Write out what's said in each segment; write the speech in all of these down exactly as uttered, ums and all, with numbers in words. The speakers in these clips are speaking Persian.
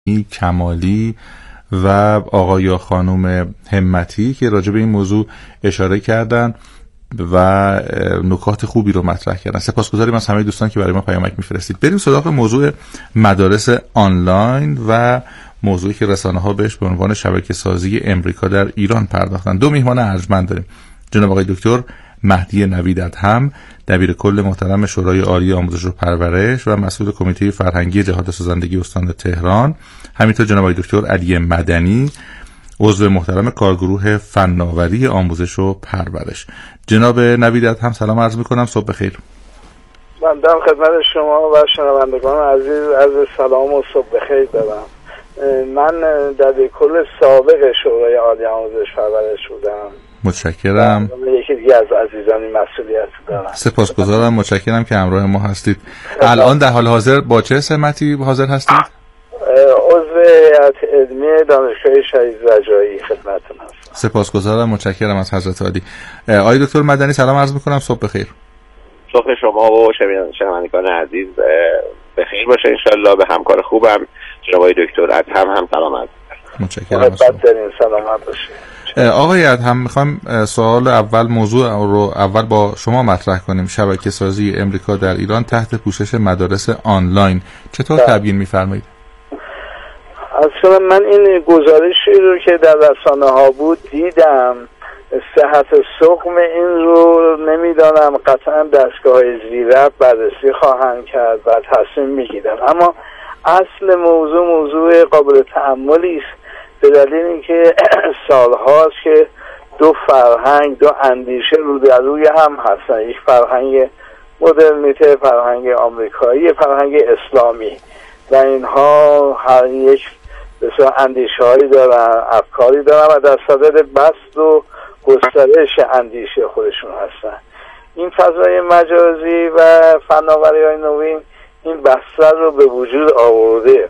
کمالی و آقای یا خانم همتی که راجع به این موضوع اشاره کردن و نکات خوبی رو مطرح کردن. سپاسگزاریم از همه دوستان که برای ما پیامک میفرستید. بریم سراغ موضوع مدارس آنلاین و موضوعی که رسانه‌ها بهش به عنوان شبکه سازی امریکا در ایران پرداختن. دو میهمان ارجمند داریم. جناب آقای دکتر مهدی نوید ادهم، دبیر کل محترم شورای عالی آموزش و پرورش و مسئول کمیته فرهنگی جهاد سازندگی استان تهران، همینطور جناب آقای دکتر علی مدنی، عضو محترم کارگروه فناوری آموزش و پرورش. جناب نوید ادهم سلام عرض می‌کنم، صبح بخیر. من دم خدمت شما و شنوندگان عزیز عرض سلام و صبح بخیر دارم. من دبیر کل سابق شورای عالی آموزش و پرورش بودم. متشکرم. یکی دیگه از عزیزان این مسئولیت دارم. سپاسگزارم، متشکرم که همراه ما هستید. الان در حال حاضر با چه سمتی حاضر هستید؟ عضو هیئت علمی دانشگاه شهید رجایی خدمتتون هستم. سپاسگزارم، متشکرم از حضرت عالی. آقای دکتر مدنی سلام عرض می‌کنم، صبح بخیر. صبح شما و شنوندگان عزیز بخیر باشه ان شاءالله. به همکار خوبم جناب آقای دکتر ادهم هم سلام عرض می‌کنم. متشکرم. بدترین سلامت باشید. آقای ادهم میخوام سوال اول موضوع رو اول با شما مطرح کنیم. شبکه سازی امریکا در ایران تحت پوشش مدارس آنلاین چطور تبیین می‌فرمایید؟ اصلا من این گزارشی رو که در رسانه ها بود دیدم. صحت سقم این رو نمیدانم، قطعا دستگاه های زیرب بررسی خواهند کرد و تصمیم میگیرن، اما اصل موضوع موضوع قابل تأملی است به دلیل اینکه سالهاست که دو فرهنگ دو اندیشه رو در روی هم هستن. یک فرهنگ مدرنیته، فرهنگ آمریکایی، فرهنگ اسلامی، و اینها هر یک بسیار اندیشه هایی دارن، افکاری دارن و در صدد بسط و گسترش اندیشه خودشون هستن. این فضای مجازی و فناوری های نوین این بستر رو به وجود آورده،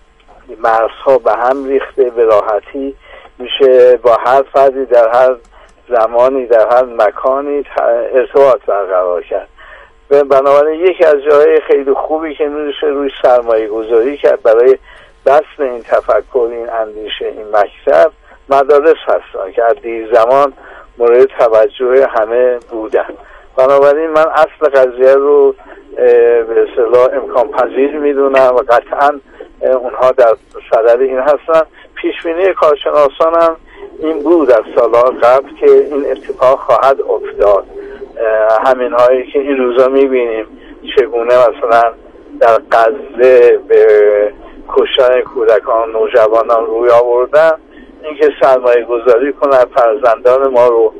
مرزها به هم ریخته، به راحتی میشه با هر فردی در هر زمانی در هر مکانی ارتباط برقرار کرد. بنابراین یکی از جاهای خیلی خوبی که میشه روی سرمایه گذاری کرد برای بسط این تفکر، این اندیشه، این مکتب، مدارس هستن که از دیر زمان مورد توجه همه بودن. بنابراین من اصل قضیه رو به اصطلاح امکان پذیر میدونم و قطعا اونها در صدد این هستن. پیشبینی کارشناسان هم این بود از سالها قبل که این اتفاق خواهد افتاد. همین هایی که این روزا میبینیم چگونه مثلا در غزه به کشتن کودکان نوجوانان روی آوردن، اینکه سرمایه گذاری کنن، فرزندان ما رو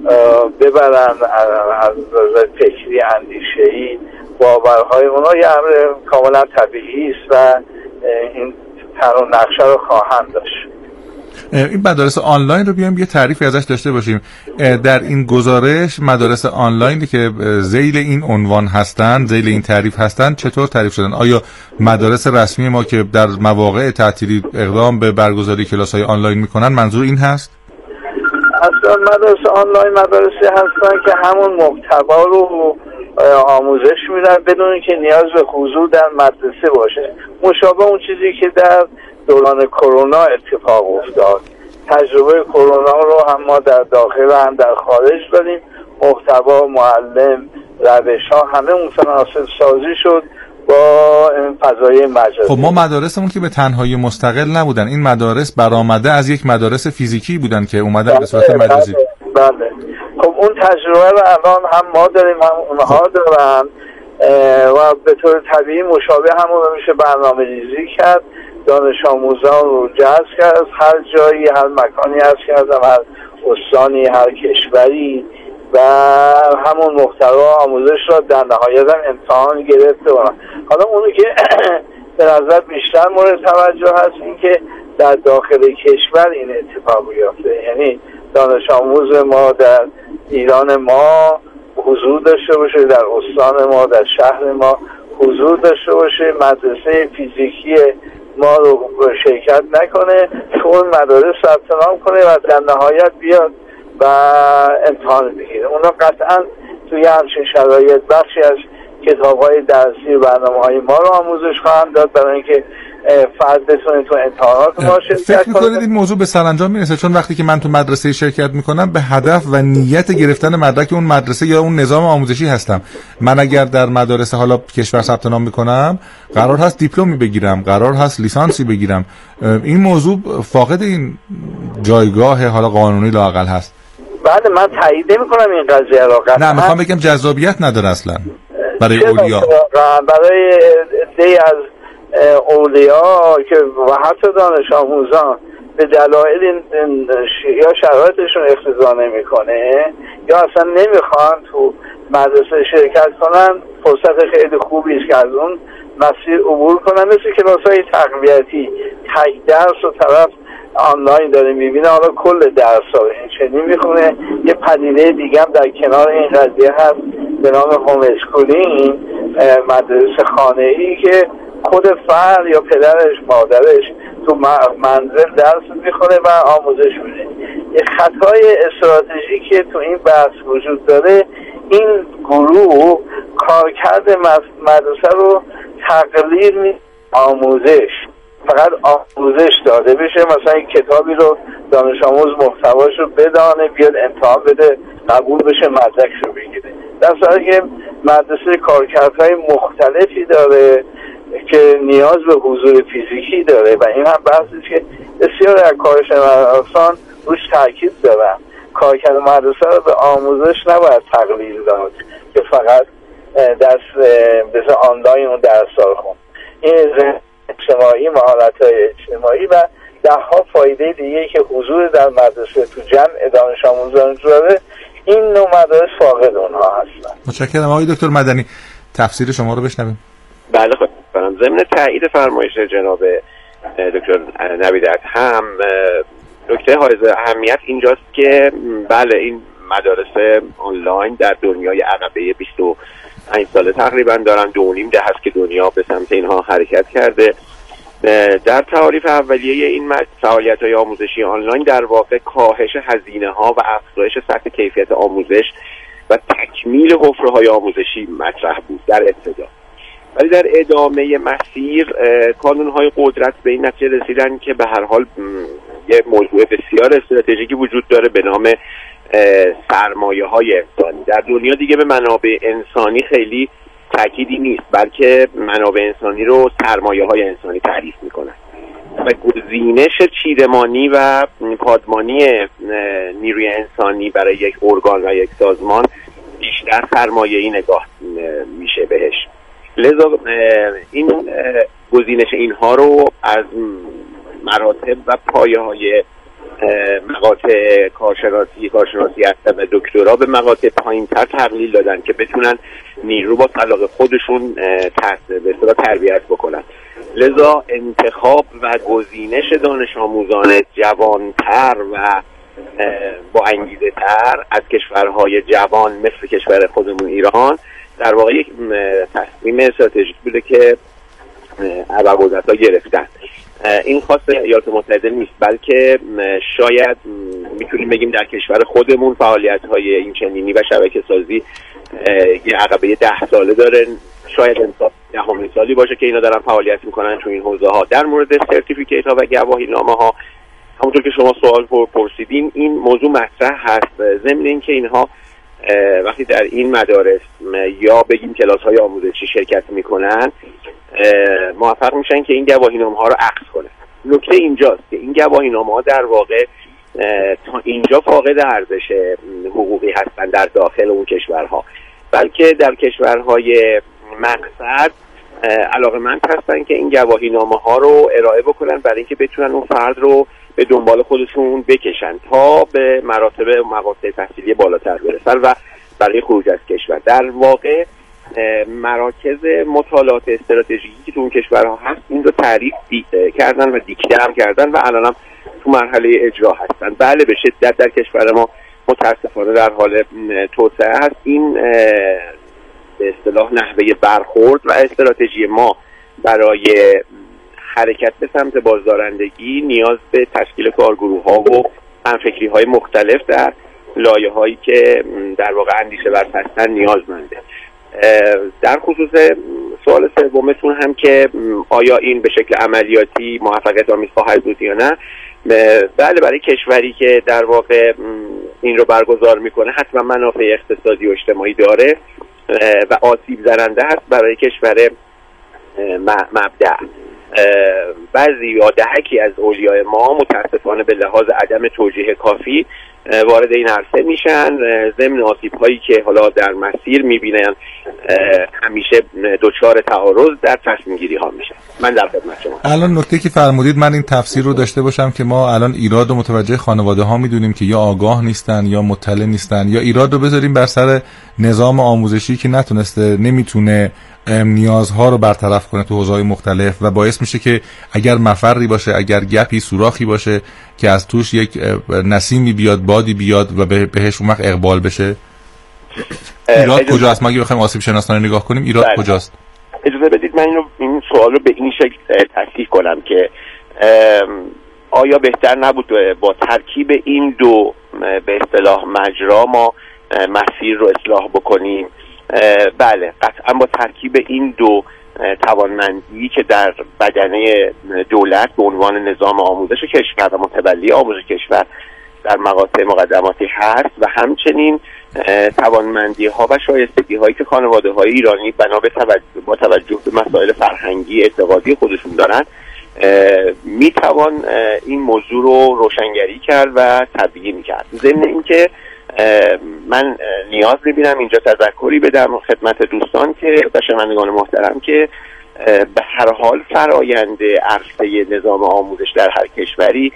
ببرن از نظر فکری، اندیشه‌ای، باورهای اونا یه امر کاملا طبیعی است و این طرح و نقشه رو خواهند داشت. این مدارس آنلاین رو بیایم یه تعریفی ازش داشته باشیم. در این گزارش مدارس آنلاینی که ذیل این عنوان هستند، ذیل این تعریف هستند، چطور تعریف شدن؟ آیا مدارس رسمی ما که در مواقع تعطیلی اقدام به برگزاری کلاس‌های آنلاین میکنن منظور این هست؟ اصلا مدارس آنلاین مدارسی هستن که همون محتوا رو آموزش میدن بدون اینکه نیاز به حضور در مدرسه باشه، مشابه اون چیزی که در دوران کرونا اتفاق افتاد. تجربه کرونا رو هم ما در داخل هم در خارج داریم. محتوا، معلم، روش ها همه متناسب سازی شد با فضای مجازی. خب ما مدارسمون که به تنهایی مستقل نبودن، این مدارس برآمده از یک مدارس فیزیکی بودن که اومدن به صورت مجازی. بله, بله. خب اون تجربه رو الان هم ما داریم هم اونها دارن و به طور طبیعی مشابه همون رو میشه برنامه ریزی کرد. دانش آموزان رو جذب کرد، هر جایی هر مکانی هست کردم، هر استانی هر کشوری، و همون محتوا آموزش را در نهایت هم امتحان گرفته بودن. حالا اونی که به نظر بیشتر مورد توجه هست این که در داخل کشور این اتفاق بیفته، یعنی دانش آموز ما در ایران ما حضور داشته باشه، در استان ما، در شهر ما حضور داشته باشه، مدرسه فیزیکی ما رو شرکت نکنه، تو اون مدارس ثبت نام کنه و در نهایت بیاد و امتحان بگیره. اونا قطعا توی همچین شرایط بخشی از کتاب‌های درسی و برنامه‌های ما رو آموزش خواهند داد برای اینکه فرد بتونه تو امتحانات ما شرکت فکر می‌کنید این موضوع به سرانجام میرسه؟ چون وقتی که من تو مدرسه شرکت میکنم به هدف و نیت گرفتن مدرک اون مدرسه یا اون نظام آموزشی هستم. من اگر در مدارس حالا کشور ثبت نام میکنم قرار هست دیپلمی بگیرم، قرار هست لیسانسی بگیرم. این موضوع فاقد این جایگاه حالا قانونی لااقل هست. بله من تایید نمی‌کنم این قضیه را. نه میخوام بگم جذابیت نداره اصلا برای اولیا، برای عده‌ای از اولیا که و حتی دانش آموزان به دلایل یا شرایطشون اقتضا نمیکنه یا اصلا نمیخوان تو مدرسه شرکت کنن، فرصت خیلی خوبی است که از اون مسیر عبور کنن. مثل کلاس‌های تقویتی تک درس و طرف آنلاین داره میبینه، حالا کل درس ها این چنین میخونه. یه پدیده دیگه هم در کنار این قضیه هست به نام هوم اسکولینگ، مدرسه خانه‌ای که خود فرد یا پدرش مادرش تو منزل درس میخونه و آموزش میده. یه خطای استراتژیکی که تو این بحث وجود داره، این گروه کارکرد مدرسه رو تقلیل می آموزش فقط آموزش داده بشه. مثلا این کتابی رو دانش آموز محتواش رو بدانه، بیاد امتحان بده، قبول بشه، مدرکش رو بگیره. در صورتی که مدرسه کارکردهای مختلفی داره که نیاز به حضور فیزیکی داره و این هم بحثی که بسیار از کارشناسان روش تاکید دارن. کارکرد مدرسه رو به آموزش نباید تقلیل داد که فقط درس مثل آنلاین اون درس ها رو خوند. این اجتماعی، مهارت‌های اجتماعی و ده ها فایده دیگه که حضور در مدرسه تو جمع دانش آموزان داره، این نوع مدارس فاقد اونها هستن. متشکرم. آقای دکتر مدنی تفسیر شما رو بشنویم. بله خب برام ضمن تایید فرمایش جناب دکتر نوید هم نکته حائز اهمیت اینجاست که بله این مدارس آنلاین در دنیای عقبه بیست و پنج ساله تقریبا دارن، دو و نیم دهه است که دنیا به سمت اینها حرکت کرده. در تعاریف اولیه این فعالیت‌های آموزشی آنلاین در واقع کاهش هزینه‌ها و افزایش سطح کیفیت آموزش و تکمیل حفره‌های آموزشی مطرح بود در ابتدا، ولی در ادامه مسیر کانون‌های قدرت به این نتیجه رسیدن که به هر حال یه موضوع بسیار استراتژیکی وجود داره به نام سرمایه‌های انسانی. در دنیا دیگه به منابع انسانی خیلی تأکیدی نیست، بلکه منابع انسانی رو سرمایه‌های انسانی تعریف می‌کنن و گزینش چیدمانی و پادمانی نیروی انسانی برای یک ارگان و یک سازمان بیشتر سرمایه‌ای نگاه میشه بهش. لذا این گزینش اینها رو از مراتب و پایه‌های مقاطع کارشناسی کارشناسی هستن و دکترا به مقاطع پایین‌تر تقلیل دادن که بتونن نیرو با طلاق خودشون به اصطلاح تربیت بکنن. لذا انتخاب و گزینش دانش آموزان جوانتر و با انگیزه تر از کشورهای جوان مثل کشور خودمون ایران در واقع یک تصمیم استراتژیک بوده که ابوالقدرت‌ها گرفتن. این خاص ایالات متحده نیست، بلکه شاید میتونیم بگیم در کشور خودمون فعالیت‌های این چنینی و شبکه سازی یه عقبه ده ساله داره. شاید امسال دهمین سالی باشه که اینا دارن فعالیت میکنن تو این حوزه ها. در مورد سرتیفیکیت ها و گواهی نامه ها همونطور که شما سوال پرسیدین این موضوع مطرح هست، ضمن این که اینها وقتی در این مدارس یا بگیم کلاس های آموزشی شرکت میکنن موفق میشن که این گواهی نامه ها رو اخذ کنن. نکته اینجاست که این گواهی نامه ها در واقع تا اینجا فاقد ارزش حقوقی هستن در داخل اون کشورها، بلکه در کشورهای مقصد علاقه‌مند هستن که این گواهی نامه ها رو ارائه بکنن برای اینکه بتونن اون فرد رو به دنبال خودشون بکشن تا به مراتب مقاطع تحصیلی بالاتر برسن و برای خروج از کشور. در واقع مراکز مطالعات استراتژیکی که تو اون کشورها هست این رو تعریف کردن و دیکته هم کردن و الان هم تو مرحله اجرا هستن. بله به شدت در کشور ما متاسفانه در حال توسعه هست. این به اصطلاح نحوه برخورد و استراتژی ما برای حرکت به سمت بازدارندگی نیاز به تشکیل کارگروه‌ها و همفکری‌های مختلف در لایه‌هایی که در واقع اندیشه ورز هستن نیازمنده. در خصوص سوال سومتون هم که آیا این به شکل عملیاتی موفقیت آمیز خواهد بود یا نه، بله، برای کشوری که در واقع این رو برگزار میکنه حتما منافع اقتصادی و اجتماعی داره و آسیب زننده هست برای کشور مبدأ. بعضی یا دهکی از اولیای ما متاسفانه به لحاظ عدم توجیه کافی وارد این عرصه میشن، ضمن آسیب هایی که حالا در مسیر میبینن همیشه دچار تعارض در تصمیم گیری ها میشن. من در خدمت شما. الان نکته که فرمودید من این تفسیر رو داشته باشم که ما الان ایراد و متوجه خانواده ها میدونیم که یا آگاه نیستن یا مطلع نیستن، یا ایراد رو بذاریم بر سر نظام آموزشی که نتونسته نمیتونه نیازها رو برطرف کنه تو حوزه‌های مختلف و باعث میشه که اگر مفری باشه، اگر گپی سوراخی باشه که از توش یک نسیمی بیاد، بادی بیاد و بهش اون وقت اقبال بشه. ایراد کجاست؟ ما اگه بخوایم آسیب شناسانه نگاه کنیم ایراد بله. کجاست؟ اجازه بدید من اینو این سوال رو به این شکل تصحیح کنم که آیا بهتر نبود با ترکیب این دو به اصطلاح مجرا ما مسیر رو اصلاح بکنیم؟ بله، قطعا با ترکیب این دو توانمندی که در بدنه دولت به عنوان نظام آموزش کشور و متولی آموزش کشور در مقاطع مقدماتی هست و همچنین توانمندی ها و شایستگی هایی که خانواده های ایرانی بنا به توجه با توجه به مسائل فرهنگی اعتقادی خودشون دارن می توان این موضوع رو روشنگری کرد و تبیین کرد. ضمن اینکه من نیاز می‌بینم اینجا تذکری بدم خدمت دوستان که و شنوندگان محترم که به هر حال فرآیند عرصه نظام آموزش در هر کشوری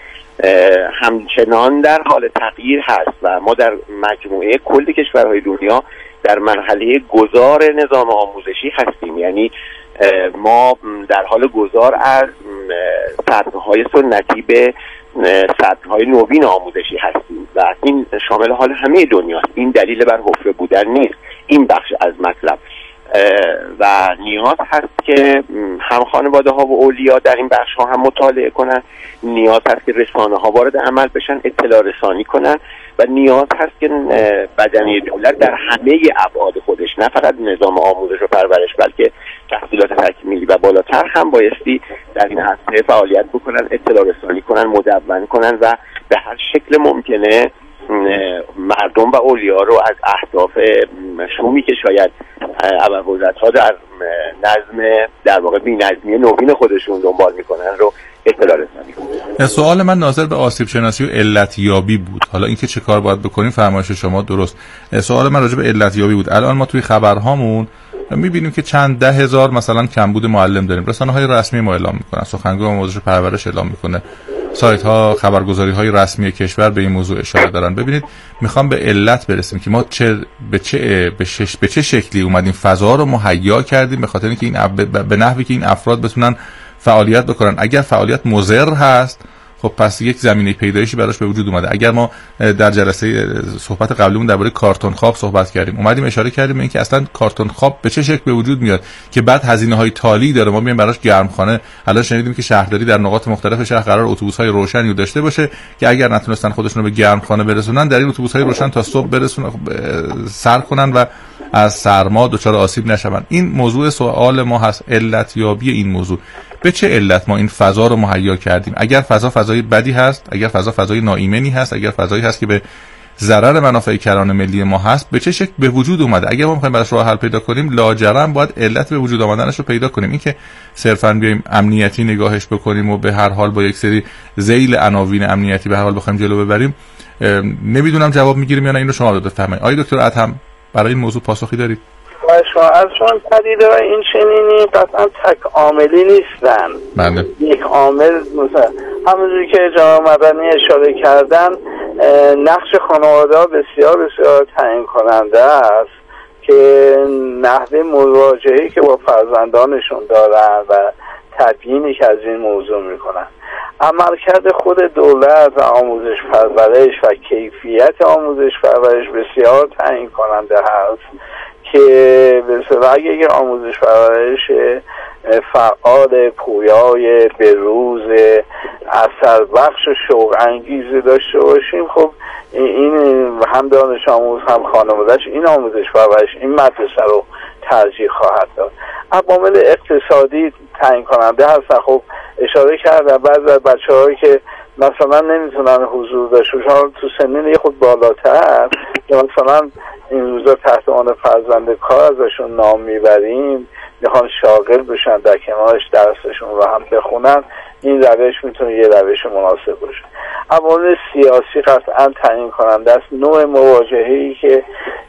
همچنان در حال تغییر هست و ما در مجموعه کل کشورهای دنیا در مرحله گذار نظام آموزشی هستیم. یعنی ما در حال گذار از سطح‌های سنتی به سطح‌های نوین آموزشی هستیم و این شامل حال همه دنیاست. این دلیل بر حفره بودن نیست، این بخش از مطلب و نیاز هست که هم خانواده ها و اولیا در این بخش ها هم مطالعه کنن، نیاز هست که رسانه ها وارد عمل بشن، اطلاع رسانی کنن و نیاز هست که بدنه دولت در همه ابعاد خودش نه فقط نظام آموزش و پرورش بلکه تحصیلات تکمیلی و بالاتر هم بایستی در این عرصه فعالیت بکنن، اطلاع رسانی کنن، مدون کنن و به هر شکل ممکنه مردم و اولیا رو از اهداف مشرومی که شاید ابرقدرت‌ها در نظم در واقع بی‌نظمی نوین خودشون دنبال میکنن رو اطلاع رسانی کنن. سوال من ناظر به آسیب شناسی و علت یابی بود. حالا اینکه چه کار باید بکنیم فرمایش شما درست. سوال من راجع به علت یابی بود. الان ما توی خبرهامون میبینیم که چند ده هزار مثلا کمبود معلم داریم. رسانه‌های رسمی ما اعلام میکنن، سخنگوی آموزش و پرورش اعلام میکنه، سایت ها خبرگزاری های رسمی کشور به این موضوع اشاره دارن. ببینید میخوام به علت برسیم که ما چه به چه به, شش به چه شکلی اومدیم فضا رو مهیا کردیم به خاطر اینکه این به نحوی که این افراد بتونن فعالیت بکنن. اگر فعالیت مضر هست خب پس یک زمینه پیدایشی براش به وجود اومده. اگر ما در جلسه صحبت قبلیمون درباره کارتون خواب صحبت کردیم، اومدیم اشاره کردیم به اینکه اصلا کارتون خواب به چه شکل به وجود میاد که بعد هزینه‌های تالی داره. ما میایم براش گرمخانه. حالا شنیدیم که شهرداری در نقاط مختلف شهر قرار اتوبوس‌های روشنی داشته باشه که اگر نتونستن خودشون رو به گرمخانه برسونن در این اتوبوس‌های روشن تا صبح برسونن سر کنن و از سرما دچار آسیب نشون. این موضوع سوال ما هست، علت یابی این موضوع. به چه علت ما این فضا رو مهیا کردیم؟ اگر فضا فضای بدی هست، اگر فضا فضای ناایمنی هست، اگر فضایی هست که به ضرر منافع کران ملی ما هست، به چه شکل به وجود اومده؟ اگر ما می‌خوایم براش راه حل پیدا کنیم لاجرم باید علت به وجود آمدنش رو پیدا کنیم. این که صرفاً بیایم امنیتی نگاهش بکنیم و به هر حال با یک سری ذیل عناوین امنیتی به هر حال بخوایم جلو ببریم، نمیدونم جواب میگیریم یا نه. اینو شما بفرمایید. آقای دکتر ادهم برای این موضوع پاسخی دارید؟ شما از چون پدیده و این چنینی قطعا تک عاملی نیستن. بله. یک عامل مثلا همونجوری که جناب مدنی اشاره کردن نقش خانواده ها بسیار بسیار تعیین کننده است که نحوه مواجهه‌ای که با فرزندانشون دارن و تبیینی که از این موضوع میکنن. عملکرد خود دولت و آموزش پرورش و کیفیت آموزش پرورش بسیار تعیین کننده هست که مثلا اگه یک آموزش پرورش فعال پویای بروز اثر بخش و شوق انگیزی داشته باشیم، خب این هم دانش آموز هم خانوادهش این آموزش پرورش این مدرسه رو ترجیح خواهد داد. عوامل اقتصادی تعیین کننده هستن. خب اشاره کردم بعضی از بچه‌هایی که مثلا نمیتونن حضور داشته باشن تو سنین یه خود بالاتر یا مثلا این روزا تحت عنوان فرزند کار ازشون نام میبریم میخوان شاغل بشن در کنارش درسشون رو هم بخونن، این روش میتونه یه روش مناسب باشه. عوامل سیاسی قطعا تعیین کننده است. نوع مواجهه‌ای که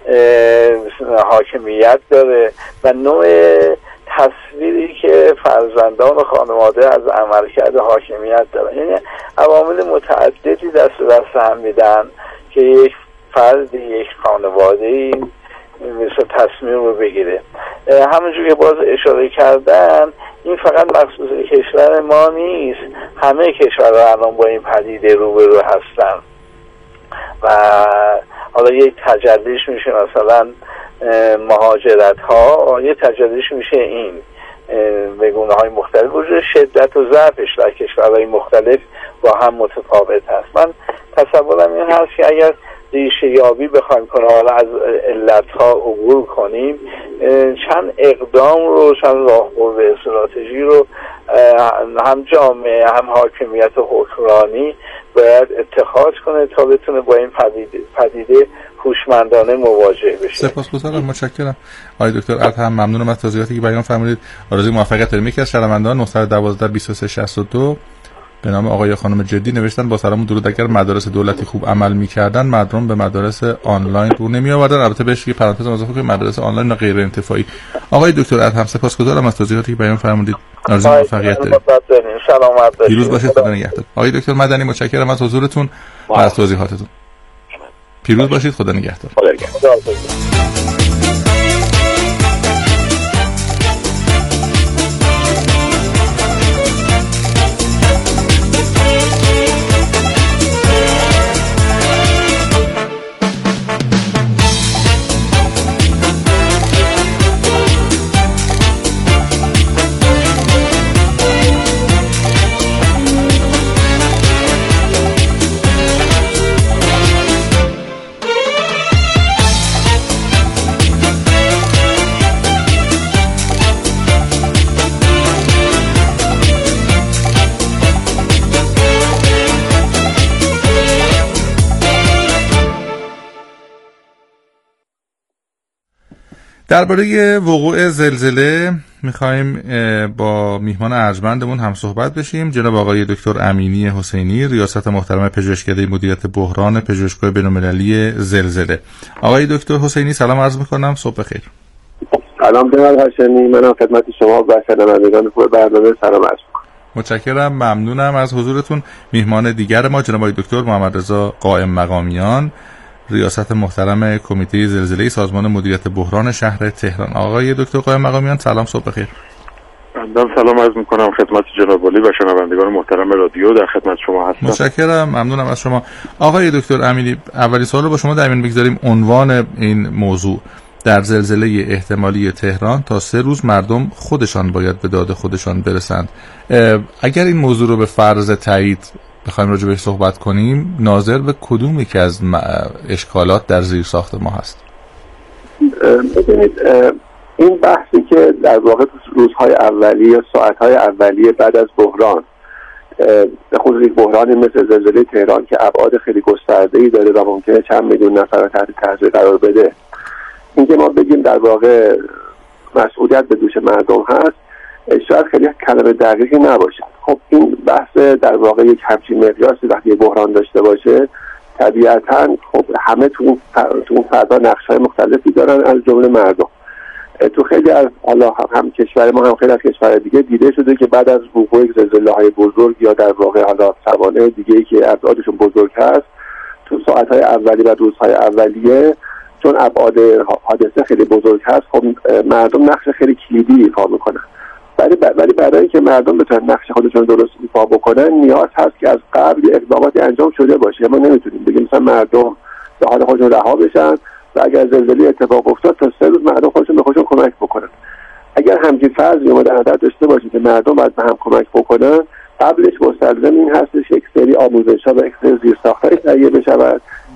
حاکمیت داره و نوع تصویری که فرزندان و خانواده از عملکرد حاکمیت دارن، یعنی عوامل متعددی دست به دست هم میدن که یک فرد یک خانواده مثل تصمیم رو بگیره. همونجور که باز اشاره کردن این فقط مخصوص کشور ما نیست، همه کشورها الان با این پدیده روبرو هستن و حالا یک تجلیش میشه مثلا مهاجرت ها، یک تجلیش میشه این به گونه های مختلف وجود شدت و ضعفش در کشورهای مختلف با هم متفاوت هست. من تصورم این هست که اگر ریشه یابی بخوایم کنیم حالا از علت ها عبور کنیم، چند اقدام رو چند راهبرد و استراتژی رو هم جامعه هم حاکمیت و حکمرانی باید اتخاذ کنه تا بتونه با این پدیده پدیده هوشمندانه مواجه بشه. سپاسگزارم، متشکرم. آقای دکتر ادهم ممنونم از توضیحاتی که بیان فرمودید. آرزوی موفقیت داریم. یکی از شنوندگان نه یک دو بیست و سه شصت و دو به نام آقای خانم جدی نوشتن با سلام و درود، اگر مدارس دولتی خوب عمل می‌کردن مردم به مدارس آنلاین رو نمی‌آوردن. البته بهش یه پرانتز اضافه کنیم مدارس آنلاین و غیر انتفاعی. آقای دکتر ادهم سپاسگزارم از توضیحاتی که بیان فرمودید. آرزوی موفقیت داریم. سلامت باشید. پیروز باشید. خدا نگهدار. آقای دکتر مدنی متشکرم از حضورتون و از توضیحاتتون. پیروز باشید. خدا نگهدار. خدا نگهدار. درباره وقوع زلزله میخوایم با میهمان ارجمندمون هم صحبت بشیم. جناب آقای دکتر امینی حسینی، ریاست محترم پژوهشکده مدیریت بحران پژوهشگاه بین‌المللی زلزله. آقای دکتر حسینی سلام عرض میکنم، صبح بخیر. سلام جناب هاشمی، منم خدمت شما و شنوندگان خوب برنامه سلام عرض میکنم. متشکرم، ممنونم از حضورتون. میهمان دیگر ما جناب آقای دکتر محمد رضا قائم مقامیان، ریاست محترم کمیته زلزله سازمان مدیریت بحران شهر تهران. آقای دکتر قائم مقامیان سلام، صبح بخیر. من سلام عرض میکنم خدمت جناب عالی و شنوندگان محترم رادیو، در خدمت شما هستم. متشکرم، ممنونم از شما. آقای دکتر امینی، اولی سوال رو با شما در میان بگذاریم. عنوان این موضوع در زلزله احتمالی تهران تا سه روز مردم خودشان باید به داد خودشان برسند. اگر این موضوع رو به فرض تایید بخوایم راجع بهش صحبت کنیم، ناظر به کدوم یکی از اشکالات در زیر ساخت ما هست؟ ببینید این بحثی که در واقع روزهای اولیه یا ساعتهای اولیه بعد از بحران، به خصوص یک بحرانی مثل زلزله تهران که ابعاد خیلی گسترده‌ای داره و ممکنه چند میلیون نفر رو تحت تاثیر قرار بده، اینکه ما بگیم در واقع مسئولیت به دوش مردم هست شاید خیلی کلمه دقیقی نباشه. خب این بحث در واقع یک همچین مقیاسی وقتی بحران داشته باشه طبیعتاً خب همه تو اون تو اون فردا نقش‌های مختلفی دارن از جمله مردم. تو خیلی از حالا هم کشور ما هم خیلی از کشور دیگه دیده شده که بعد از وقوع زلزله‌های بزرگ یا در واقع حالا سوانح دیگه‌ای که ابعادشون بزرگ هست، تو ساعت‌های اولیه و روزهای اولیه چون ابعاد حادثه خیلی بزرگ هست، خب مردم نقش خیلی کلیدی ایفا میکنن. ولی ولی برای اینکه مردم بتونن نقش خودشون درست ایفا بکنن نیاز هست که از قبل اقداماتی انجام شده باشه. ما نمیتونیم بگیم مثلا مردم به حال خودشون رها بشن و اگر زلزله اتفاق افتاد تا سه روز مردم خودشون به خودشون کمک بکنن. اگر همچین فرضی رو در نظر داشته باشیم که مردم باید به هم کمک بکنن، قبلش مستلزم این هستش یک سری آموزش‌ها و یک سری زیرساخت‌های تهیه بشود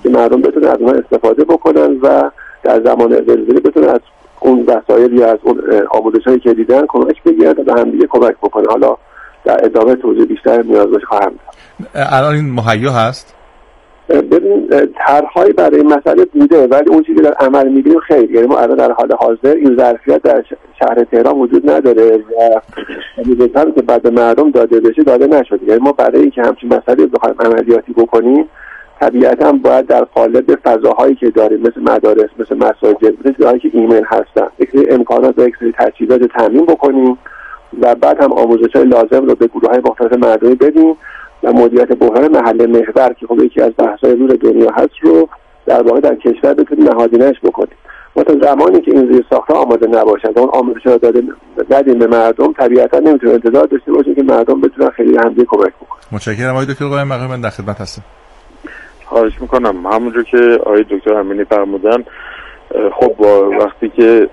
که مردم بتونن از اونها استفاده بکنن و در زمان زلزله بتونن از اون وسایل یا از اون آموزش‌هایی که دیدن کمک بگیرن و به هم دیگه کمک بکنن. حالا در ادامه توضیح بیشتر نیاز باشه خواهم داد. الان این مهیا هست؟ ببین طرح‌هایی برای این مسئله بوده ولی اون چیزی که در عمل می‌بینیم خیلی، یعنی ما الان در حال حاضر این ظرفیت در شهر تهران وجود نداره و می‌گذارم که بعد مردم داده بشه داده نشده. یعنی ما برای اینکه همچین مسئله بخوایم عملیاتی بکنیم طبیعتاً باید در قالب فضاهایی که داریم مثل مدارس، مثل مساجد، مثل جاهایی که ایمن هستن یک سری امکانات و یک سری تجهیزات تامین بکنیم و بعد هم آموزش‌های لازم رو به گروه‌های مختلف مردمی بدیم و مدیریت بحران محل محور که خب یکی از بحث‌های روز دنیا هست رو در واقع در کشور بتونیم نهادینه‌اش بکنیم. ما تا زمانی که این زیرساخت‌ها آماده نباشن و اون آموزش‌ها رو داده ندیم به مردم طبیعتاً نمیتونیم انتظار داشته باشیم که مردم بتونن خیلی همدیگه کمک بکنن. متشکرم آقای دکتر قائم مقام، من در خدمت هستم. خواهش میکنم. همونجور که آقای دکتر امینی فرمودن، خب با وقتی که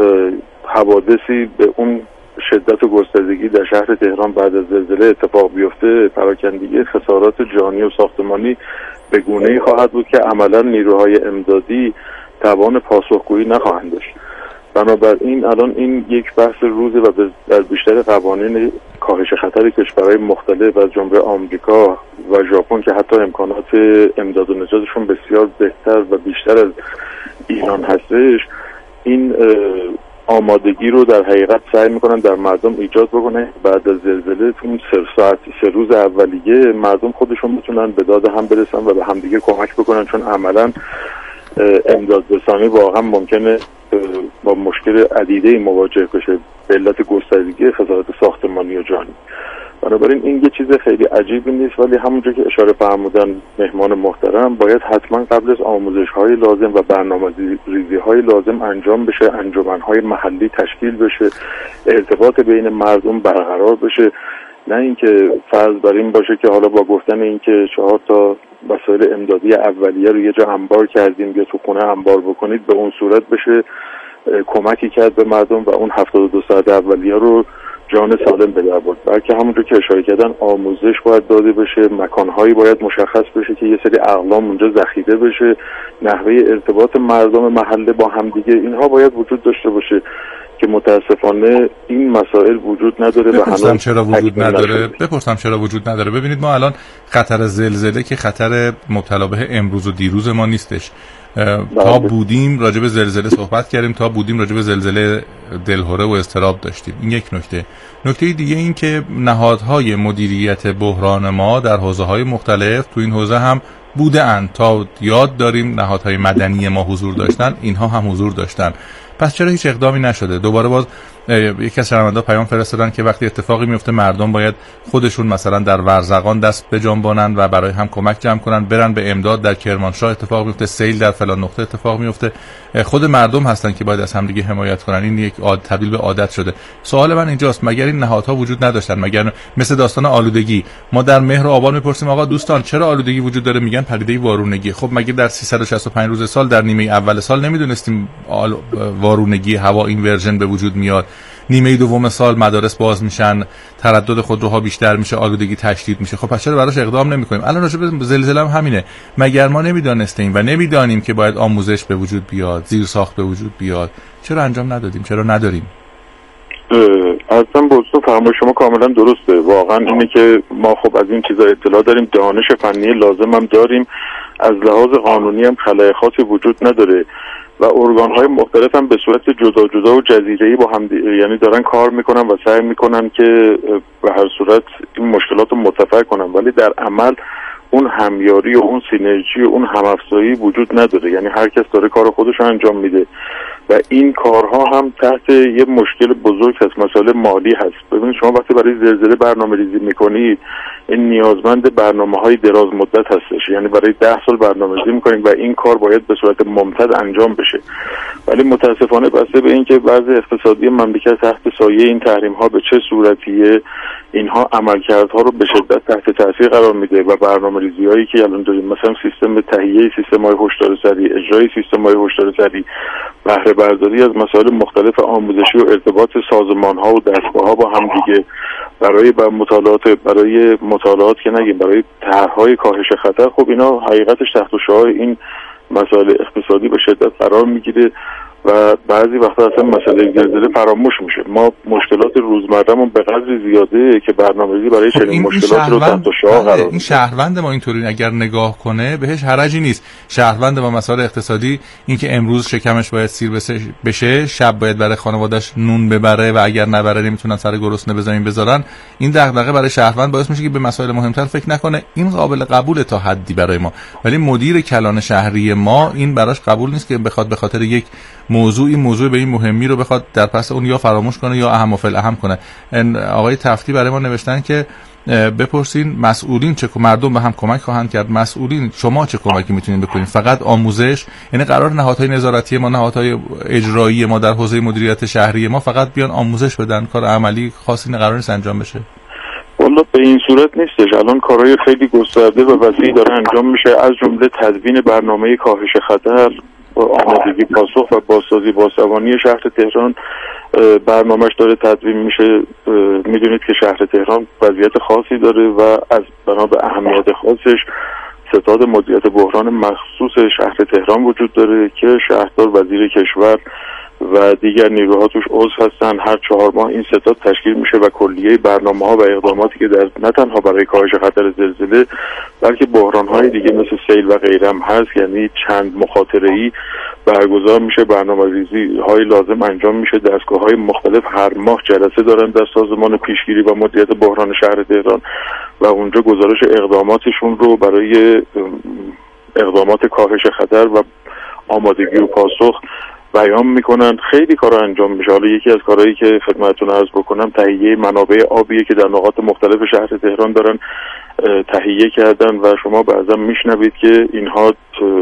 حوادثی به اون شدت و گستردگی در شهر تهران بعد از زلزله اتفاق بیفته، پراکندگی خسارات جانی و ساختمانی به گونه‌ای خواهد بود که عملا نیروهای امدادی توان پاسخگویی نخواهند داشت. بنابراین الان این یک بحث روزه و در بیشتر قوانین کاهش خطر کشورهای مختلف از جمله آمریکا و ژاپن که حتی امکانات امداد و نجاتشون بسیار بهتر و بیشتر از ایران هستش، این آمادگی رو در حقیقت سعی میکنن در مردم ایجاد بکنن. بعد از زلزله اون سه ساعت سه روز اولیه مردم خودشون بتونن به داد هم برسن و به همدیگه کمک بکنن، چون عملا امداد رسانی واقعا ممکنه با مشکل عدیده مواجه بشه به علت گستردگی خسارات ساختمانی و جانی. بنابراین این یه چیز خیلی عجیبی نیست، ولی همونجور که اشاره فرمودن مهمان محترم، باید حتما قبل از آموزش‌های لازم و برنامه‌ریزی‌های لازم انجام بشه، انجمن‌های محلی تشکیل بشه، ارتباط بین مردم برقرار بشه، نه اینکه فرض بر این باشه که حالا با گفتن اینکه چهار تا وسایل امدادی اولیه رو یه جا انبار کردیم یا تو خونه انبار بکنید به اون صورت بشه کمکی کرد به مردم و اون هفتاد و دو ساعت اولیه رو جان سالم به در برد. بلکه همونجور که اشاره کردن آموزش باید داده بشه، مکانهایی باید مشخص بشه که یه سری اقلام اونجا ذخیره بشه، نحوه ارتباط مردم محله با همدیگه اینها باید وجود داشته باشه که متاسفانه این مسائل وجود نداره. بپرسم چرا وجود نداره؟ بپرسم چرا وجود نداره؟ ببینید ما الان خطر زلزله که خطر مبتلا به امروز و دیروز ما نیستش. تا بودیم راجع به زلزله صحبت کردیم، تا بودیم راجع به زلزله دلهره و اضطراب داشتیم. این یک نکته. نکته دیگه این که نهادهای مدیریت بحران ما در حوزه‌های مختلف تو این حوزه هم بوده اند. تا یاد داریم نهادهای مدنی ما حضور داشتن، اینها هم حضور داشتن. پس چرا هیچ اقدامی نشده؟ دوباره باز یکی از شنونده‌ها پیام فرستادن که وقتی اتفاقی میفته مردم باید خودشون مثلا در ورزقان دست بجنبانن و برای هم کمک جمع کنن، برن به امداد. در کرمانشاه اتفاق میفته، سیل در فلان نقطه اتفاق میفته. خود مردم هستن که باید از هم دیگه حمایت کنن. این یک عادت تبدیل به عادت شده. سوال من اینجاست، مگر این نهادها وجود نداشتن؟ مگر مثل داستان آلودگی ما در مهر و آبان میپرسیم آقا دوستان چرا آلودگی وجود داره؟ میگن پدیده وارونگی. خب مگه در سیصد و شصت و پنج روز سال در نیمه اول سال نمیدونستیم وارونگی هوا این ورژن به وجود میاد؟ نیمه دوم سال مدارس باز میشن، تردد خودروها بیشتر میشه، آلودگی تشدید میشه. خب پس چرا براش اقدام نمیکنیم؟ الان راجع به زلزله هم همینه. مگر ما نمیدانستیم و نمیدانیم که باید آموزش به وجود بیاد، زیر ساخت به وجود بیاد؟ چرا انجام ندادیم؟ چرا نداریم؟ اصلا بوستو فرمای شما کاملا درسته. واقعا اینه که ما خب از این چیزا اطلاع داریم، دانش فنی لازم هم داریم، از لحاظ قانونی هم خلای خاصی وجود نداره و ارگان‌های مختلف هم به صورت جدا جدا و جزیره‌ای با هم یعنی دارن کار میکنن و سعی میکنن که به هر صورت این مشکلات رو متفاوت کنن، ولی در عمل اون همیاری و اون سینرژی و اون همافزایی وجود نداره. یعنی هر کس داره کار خودش رو انجام میده و این کارها هم تحت یه مشکل بزرگ هست، مسئله مالی هست. ببینید شما وقتی برای زلزله برنامه‌ریزی میکنید این نیازمند برنامه‌های دراز مدت هستش، یعنی برای ده سال برنامه‌ریزی میکنید و این کار باید به صورت ممتد انجام بشه. ولی متاسفانه بسته به اینکه وضع اقتصادی مملکت تحت سایه این تحریم‌ها به چه صورتیه اینها عملکردها رو به شدت تحت تاثیر قرار میده و برنامه‌ریزی‌هایی که الان داریم، مثلا سیستم تهیه سیستم‌های هشدار سریع، اجرای سیستم‌های هشدار سریع، بهره برداری از مسائل مختلف آموزشی و ارتباط سازمان‌ها و دستگاه‌ها با هم دیگه برای بر مطالعات برای مطالعات که نگیم برای طرح‌های کاهش خطر، خب اینا حقیقتش تحت شعاع این مسائل اقتصادی به شدت قرار میگیره و بعضی وقتا اصلا مسئله زلزله فراموش میشه. ما مشکلات روزمرهمون به قدری زیاده که برنامه‌ریزی برای چنین این مشکلات رو تحت شعاع قرار میده. این شهروند ما اینطوری اگر نگاه کنه بهش حرجی نیست. شهروند ما مسائل اقتصادی، اینکه امروز شکمش باید سیر بشه، شب باید برای خانواده‌اش نون ببره و اگر نبره نمیتونن سر گرسنه بزنین بذارن، این دغدغه برای شهروند باعث میشه که به مسائل مهمتر فکر نکنه. این قابل قبوله تا حدی برای ما، ولی مدیر کلان شهری ما این براش قبول نیست که بخواد به خاطر یک موضوع این موضوع به این مهمی رو بخواد در پس اون یا فراموش کنه یا اهم و فالاهم کنه. آقای تفتی برای ما نوشتن که بپرسین مسئولین چه مردم به هم کمک خواهند کرد، مسئولین شما چه کمکی میتونین بکنین؟ فقط آموزش؟ یعنی قرار نهادهای نظارتی ما، نهادهای اجرایی ما در حوزه مدیریت شهری ما فقط بیان آموزش بدن، کار عملی خاصی قرار نیست انجام بشه؟ والا به این صورت نیستش. الان کارهای خیلی گسترده و وسیعی داره انجام میشه، از جمله تدوین برنامه کاهش خطر، آمادگی پاسخ و بازسازی بازسوانی شهر تهران برنامهش داره تدوین میشه. میدونید که شهر تهران وضعیت خاصی داره و از بنا به اهمیت خاصش ستاد مدیریت بحران مخصوص شهر تهران وجود داره که شهردار، وزیر کشور و دیگر نیروها توش عضو هستن. هر چهار ماه این ستاد تشکیل میشه و کلیه برنامه‌ها و اقداماتی که در نه تنها برای کاهش خطر زلزله بلکه بحران‌های دیگه مثل سیل و غیره هم هست، یعنی چند مخاطره‌ای برگزار میشه، برنامه‌ریزی‌های لازم انجام میشه. دستگاه‌های مختلف هر ماه جلسه دارن در سازمان پیشگیری و مدیریت بحران شهر تهران و اونجا گزارش اقداماتشون رو برای اقدامات کاهش خطر و آمادگی و پاسخ بیان میکنن. خیلی کارا انجام میشه. حالا یکی از کارهایی که خدمتتون عرض بکنم تهیه منابع آبیه که در نقاط مختلف شهر تهران دارن تهیه کردن و شما بعضا میشنوید که اینها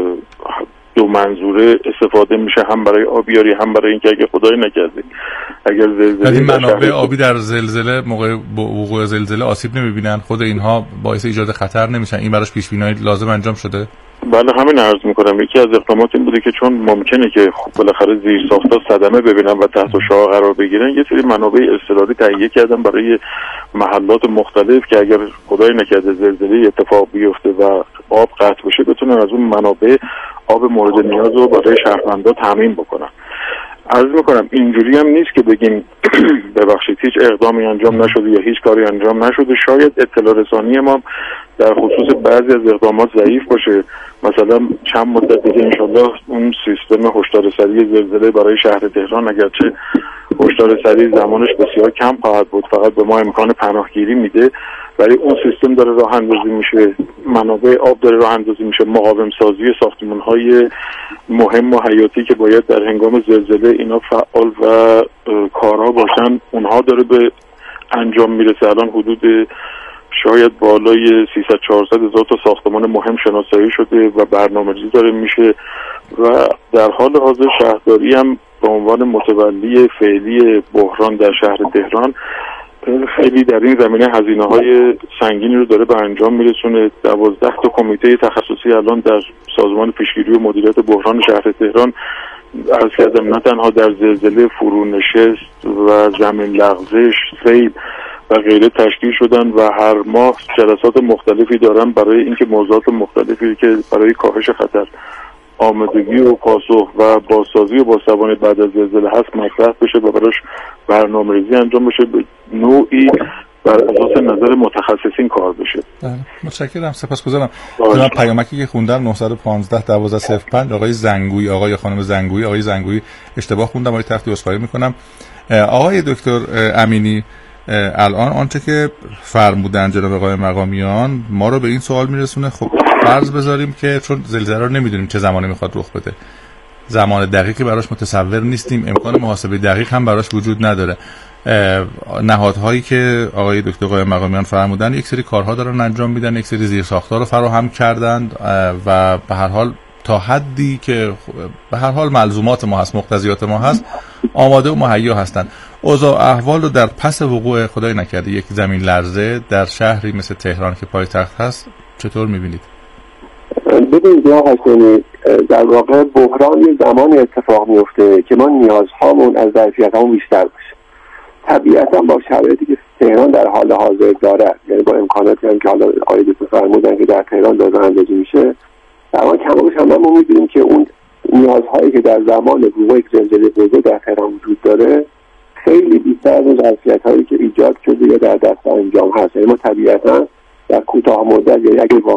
دو منظوره استفاده میشه، هم برای آبیاری هم برای اینکه اگه خدای نکرده اگر زلزله این منابع آبی در زلزله موقع وقوع زلزله آسیب نمیبینن، خود اینها باعث ایجاد خطر نمیشن، این براش پیش بینی لازم انجام شده؟ بله همین عرض میکنم. یکی از اقدامات این بوده که چون ممکنه که خب بالاخره زیر ساخت‌ها صدمه ببینن و تحت شعاع قرار بگیرن، یه سری منابع اضطراری تهیه کردن برای محلات مختلف که اگر خدای نکرده زلزله اتفاق بیفته و آب قطع بشه بتونن از اون منابع آب مورد نیاز رو برای شهروندان تامین بکنن. عرض میکنم اینجوری هم نیست که بگیم ببخشید هیچ اقدامی انجام نشده یا هیچ کاری انجام نشده. شاید اطلاع رسانی ما در خصوص بعضی از اقدامات ضعیف باشه. مثلا چند مدت دیگه انشالله اون سیستم هشدار سریع زلزله برای شهر تهران، اگرچه هشدار سریع زمانش بسیار کم خواهد بود، فقط به ما امکان پناهگیری میده، ولی اون سیستم داره راه اندازی میشه، منابع آب داره راه اندازی میشه، مقاوم سازی ساختمان‌های مهم و حیاتی که باید در هنگام زلزله اینا فعال و کارها باشن اونها داره به انجام میرسه. الان حدود شاید بالای سیصد چهارصد هزار تا ساختمان مهم شناسایی شده و برنامه‌ریزی داره میشه و در حال حاضر شهرداری هم به عنوان متولی فعلی بحران در شهر تهران خیلی در این زمینه هزینه‌های سنگینی رو داره به انجام میرسونه. دوازده تا کمیته تخصصی الان در سازمان پیشگیری و مدیریت بحران شهر تهران عرض کردم نه تنها در زلزله، فرونشست و زمین لغزش، سیل و غیره تشکیل شدن و هر ماه جلسات مختلفی دارن برای اینکه موضوعات مختلفی که برای کاهش خطر، آمادگی و پاسخ و بازسازی و بازسوانی بعد از زلزله هست مطرح بشه و براش برنامه‌ریزی انجام بشه، به نوعی بر اساس نظر متخصصین کار بشه. متشکرم، سپاسگزارم. من پیامکی که خوندم نهصد و پانزده دوازده صفر پنج آقای زنگویی، آقای خانم زنگویی، آقای زنگویی اشتباه خوندم، آقای تختی عذرخواهی میکنم. آقای دکتر امینی، الان آنچه که فرمودن جناب آقای مقامیان ما رو به این سوال میرسونه، خب فرض بذاریم که چون زلزله رو نمیدونیم چه زمانی میخواد رخ بده، زمان دقیقی براش متصور نیستیم، امکان محاسبه دقیق هم براش وجود نداره، نهادهایی که آقای دکتر آقای مقامیان فرمودن یک سری کارها دارن انجام میدن، یک سری زیرساخت‌ها رو فراهم کردند و به هر حال تا حدی که به هر حال ملزومات ما هست، مقتضیات ما هست، آماده و مهیا هستن. اوضاع احوال رو در پس وقوع خدای نکرده یک زمین لرزه در شهری مثل تهران که پایتخت هست چطور میبینید؟ ببینید آقای حسینی، در واقع بحران یه زمان اتفاق میفته که ما نیازهامون از ظرفیتمون بیشتر باشه. طبیعتا با شرایطی که تهران در حال حاضر داره، یعنی با امکاناتی هم که حالا آقای دکتر فرمودن که در تهران داده اندازی میشه، در واقع کمابیش هم ما می‌بینیم که اون نیازهایی که در زمان وقوع یک زلزله بزرگ در تهران وجود داره خیلی بیشتر از ظرفیت‌هایی که ایجاد شده یا در دست انجام هست. یعنی ما طبیعتا در کوتاه مدت، یعنی اگه